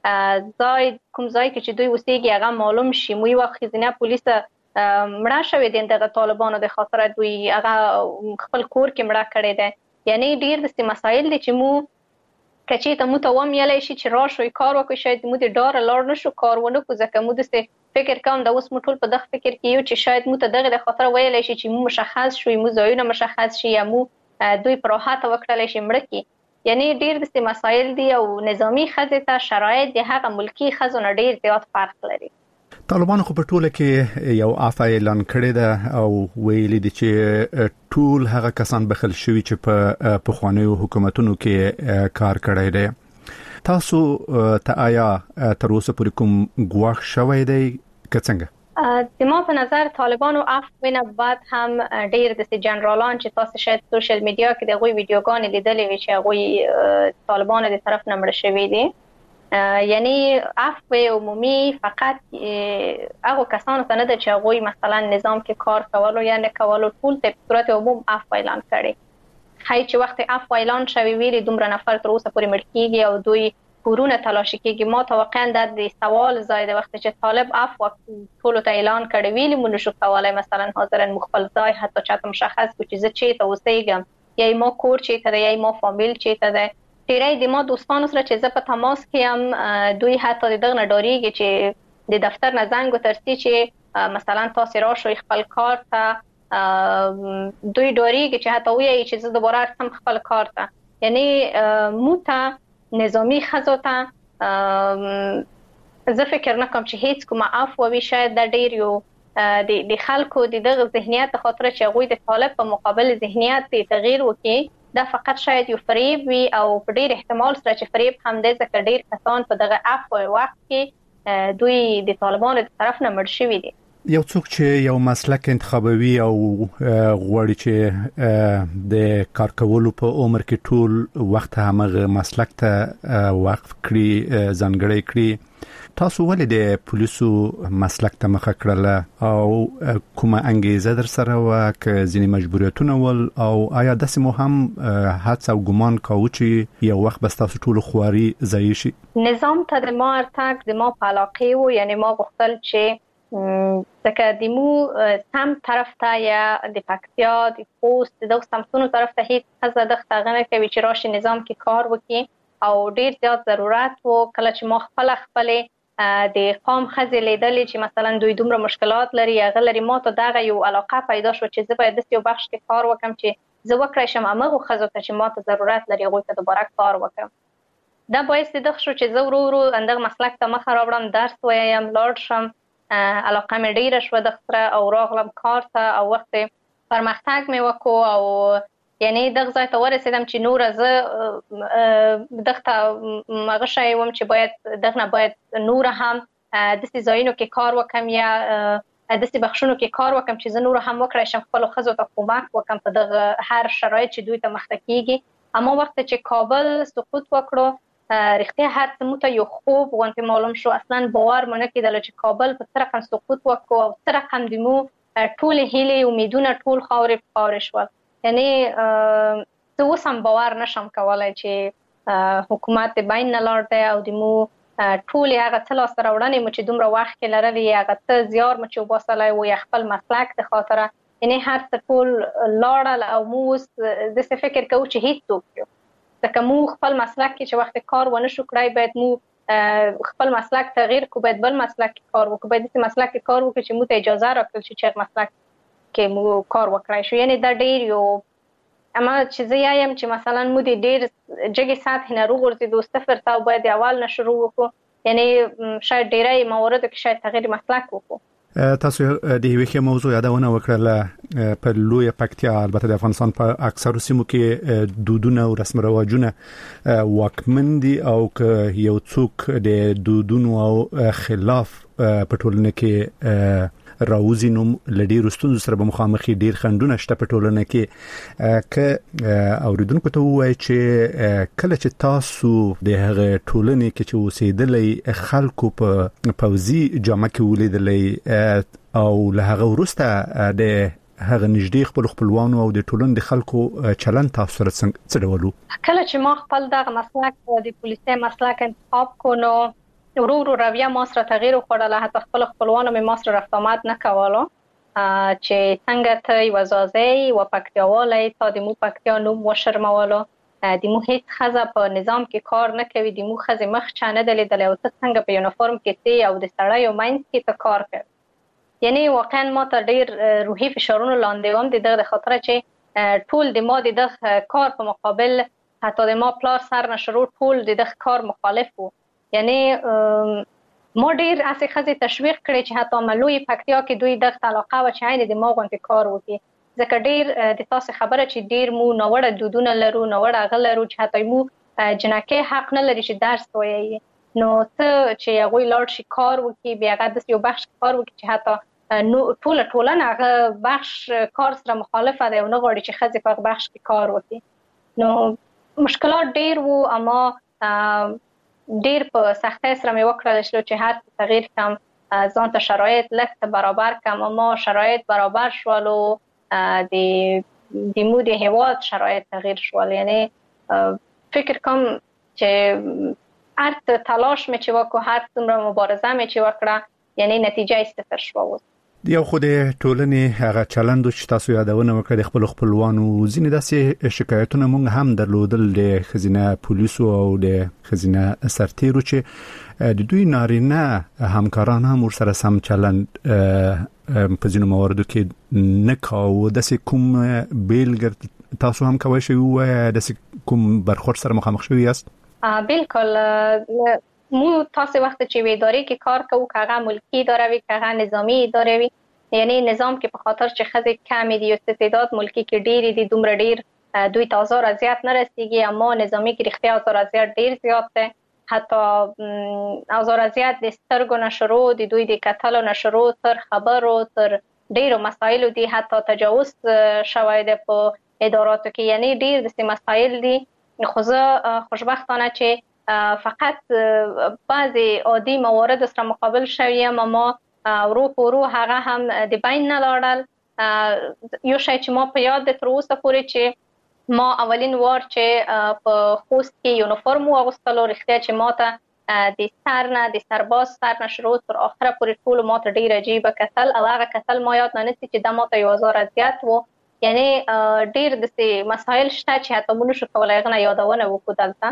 ځای کوم ځای کې چې دوی اوسېږي هغه معلوم شي. مو یوه ښځینه پولیسه مړه شوې دي دغه طالبانو د خاطره دوی هغه خپل کور کې مړه کړې ده. یعنی ډېر داسې مسایل دي چې مو کچې ته مو ته ومیلی شي چې راشئ کار وکړئ، شاید مو د ډاره لاړ نه شو کار ونه کړو ځکه مو داسې فکر کوم د اوس مو ټول په دغه فکر کې یو چې شاید مو ته دغه د خاطره ویلی شي چې مو مشخص شوي، مو ځایونه مشخص شي یا مو دوی په راحته وکړلی شي مړه کړي. یعنی ډېر داسې مسایل دي او نظامي ښځې ته شرایط د هغه ملکي ښځو نه ډېر زیات فرق لري. طالبانو خو په ټوله کې یو عفو اعلان کړی ده او ویلي دي چې ټول هغه کسان بخل شوي چې په پخوانیو حکومتونو کې کار کړی دی. تاسو ته آیا تر اوسه پورې کوم ګواښ شوی دی که څنګه؟ د ما په نظر طالبانو عفو نه بعد هم ډېر داسې جنرالان چې تاسو شاید سوشل میډیا کې د هغوی ویډیوګانې لیدلې وي چې هغوی طالبانو د طرف نه مړه شوي دي. یعنی عفو عمومی فقط هغه کسانو ته نه ده چې هغوی مثلا نظام کې کار کولو یا نه کولو، ټول ته په صورت عموم عفو اعلان کړي. ښایي چې وخت عفو اعلان شوی ویلي دومره نفر تر اوسه پورې مړ کېږي او دوی کورونه تلاشي کېږي. ما ته واقعا د سوال ځای د وخت چې طالب عفو ټولو ته اعلان کړی ویلي مو نشو کولی مثلا حاضرا مو خپل ځای حتی چاته مشخص کړو چې زه چېرته اوسېږم یا ما کور چېرته دی یا ما فامیل چېرته دی. ډیری د ما دوستانو سره چې زه په تماس کې هم دوی حتی د دغه نه ډارېږي چې د دفتر نه زنګ وترسي چې مثلا تاسې راشئ خپل کار ته. دوی ډارېږي چې حتی ووایي چې زه دوباره ارسم خپل کار ته. یعنی مو ته نظامي ښځو ته زه فکر نه کوم چې هیڅ کومه عفو وي. شاید دا ډېر یو د خلکو د دغه ذهنیت د خاطره چې هغوی د طالب په مقابل ذهنیت تغییر وکړي، دا فقط شاید یو فریب وي او په ډیر احتمال سره چې فریب هم دی ځکه ډیر کسان په دغه عفو وخت کې دوی د طالبانو د طرف نه مړ شوي دي. یو څوک چې یو مسلک انتخابوي او غواړي چې د کار کولو په عمر کې ټول وخت هغه مسلک ته وقف کړي ځانګړی کړي، تاسو ولې د پولیسو مسلک ته مخه کړله او کومه انګیزه در سره و که ځینې مجبوریتونه ول او آیا داسې مو هم حدس او ګمان کاوه چې یو وخت به ستاسو ټولو خواري ضایع شي؟ نظام ته د ما ارتګ د ما په علاقې و، یعنی ما غوښتل چې ځکه د مو سم طرف ته یا د پکتیا د خوست د دغو سمتونو طرف ته هیڅ ښځه دغه هغه نه کوي چې راشي نظام کې کار وکړي او ډیر زیات ضرورت و. کله چې ما خپله خپلې د قوم ښځې لیدلې چې مثلا دوی دومره مشکلات لري هغه لري، ما ته دغه یو علاقه پیدا شو چې زه باید داسې یو بخش کې کار وکړم چې زه وکړی شم همغو ښځو ته چې ما ته ضرورت لري هغوی ته دوباره کار وکړم. دا باعث د دغه شو چې زه ورو ورو دغه مسلک ته مخه راوړم، درس ووایم، لاړ شم، علاقه مې ډیره شوه دغه سره او راغلم کار ته او وخت پرمختګ مې وکړو او یعنی دغه ځای ته ورسېدم چې نوره زه دغه ته هغه شی وم چې باید دغه نه باید نوره هم داسې ځایونو کې کار وکړم یا داسې بخشونو کې کار وکړم چې زه نوره هم وکړی شم خپلو ښځو ته کومک وکړم په دغه هر شرایط چې دوی ته مخته کېږي. اما وخت چې کابل سقوط وکړو رښتیا هر څه مو ته یو خوب غوندې معلوم شو، اصلا باور مو نه کېدله چې کابل په څه رقم سقوط وکړو او څه رقم د مو ټولې هیلې امیدونه ټول خاورې په خاورې شول. یعنی زه اوس هم باور نشم کولی چې حکومت د بین نه لاړ دی او د مو ټول هغه څه لاسته راوړنې مو چې دومره وخت کې لرلې هغه څه زیار مو چې وباسلی و یا خپل مسلک د خاطره یعنې هر څه ټول لاړل او مو اوس داسې فکر کوو چې هېڅوک یو ځکه مو خپل مسلک کې چې وخت کار ونه شو کړی باید مو خپل مسلک تغییر کو باید بل مسلک کې کار وکړو باید داسې مسلک کې کار وکړو چې مو ته اجازه راکړل شي چې هغه مسلک کې مو کار وکړای شو یعنې دا ډېر یو اما چې زه یا یم چې مثلا مو د ډېر جګې سطحې نه وغورځېدو صفر ته باید د اول نه شروع وکړو یعنې شاید ډېری مواردو کې شاید تغییر مسلک وکړو تاسو د یوې ښې موضوع یادونه وکړله په لویه پکتیا البته د افغانستان په اکثرو سیمو کې دودونه او رسم رواجونه واکمن دي او که یو څوک د دودونو او خلاف په ټولنه کې راوځي نو لډیر ستونزو سره به مخامخ ډیر خندونه شته په ټولنه کې ک اوریدونکو ته وایي چې کله چې تاسو د هغه ټولنې کې چې اوسېدلې خلکو په پوزي جامه کې ولیدلې او له هغه وروسته د هغه نږدې خپل خپلوانو او د ټولنې د خلکو چلند تاسو سره څه ډول کله چې ما خپل دغه مسلک د پولیسي مسلک انتخاب کړو ورو ورو رویه ما سره تغییر وکړله حتی خپل خپلوانو مې ما سره رفت آمد نه کولو چې څنګه ته یوه زازۍ یوه پکتیاوالی تا د مو پکتیا نوم وشرمولو د مو هیڅ ښځه په نظام کې کار نه کوي د مو ښځې مخ چا نه ده لیدلی او ته څنګه په یونیفورم کې څې او د سړیو منځ کې ته کار کوي یعنې واقعا ما ته ډېر روحي فشارونو لاندې وم د دغه د خاطره چې ټول د ما د دغه کار په مقابل حتی د ما پلار سر نه شروع ټول د دغه کار مخالف وو یعنی ما ډیر اسې ښځې تشویق کړې چې حتی ملوی پکتیا کې دوی دغه علاقه و چې عین د ما غوندې کار وکړي ځکه ډیر د تاسو خبره چې ډیر مو ناوړه دودونه لرو ناوړه هغه لرو چې حتی مو جنکۍ حق نه لري چې درس ووایي نو ته چې هغوی لاړ شي کار وکړي بیا هغه داسې یو بخش کار وکړي چې حتی نو ټوله ټولنه هغه بخش کار سره مخالفه ده او نه غواړي چې ښځې په هغه بخش کې کار وکړي نو مشکلات ډیر وو اما ډیر په سختۍ سره مې وکړل شو چې هر تغییر کم ځان ته شرایط لږ برابر کم اما شرایط برابر شول او د مو د هیواد شرایط تغییر شول یعنی فکر کوم چې هر تلاش مې چې وکړو هر څومره مبارزه مې چې وکړه یعنی نتیجه یې صفر شوه یو خو د ټولنې هغه چلند چې تاسو یادونه وکړه د خپل خپلوانو ځینې داسې شکایتونه مونږ هم درلودل د ښځینه پولیسو او د ښځینه سرتیرو چې د دوی نارینه همکاران هم ورسره سم چلند په ځینو مواردو کې نه کاوه داسې کوم بیلګه تاسو هم کولی شئ ووایئ داسې کوم برخورد سره مخامخ شوي یاست بالکل مو تاسو وخت چې وی ادارې کې کار کوو که هغه ملکی اداره وي که هغه نظامی اداره وي یعنی نظام کې په خاطر چې ښځې کمې دي او استعداد ملکی کې ډېرې دي دومره ډېر دوی ته آزار اذیت نه رسیږي اما نظامی کې رښتیا آزار اذیت ډېر زیات دی حتی آزار اذیت د سترګو نه شروع د دوی د کتلو نه شروع تر خبرو تر ډېرو مسایلو دي حتی تجاوز شوی دی په اداراتو کې یعنی ډېر داسې مسایل دي خو زه خوشبختانه چې فقط بعضی عادي موارد سره مقابل شویم اما ورو په ورو هغه هم د بین نه لاړل یو شی چې ما په یاد دی تر اوسه پورې چې ما اولین وار چې په خوست کې یونیفورم واغوستلو رښتیا چې ما ته د سر نه د سرباز سر نه شروع تر آخره پورې ټولو ما ته ډېر عجیبه کتل او هغه کتل ما یاد نه نیسي چې دا ما ته یو آزار اذیت و یعنی ډېر داسې مسایل شته چې حتی مو نشو کولی هغه نه یادونه وکړو دلته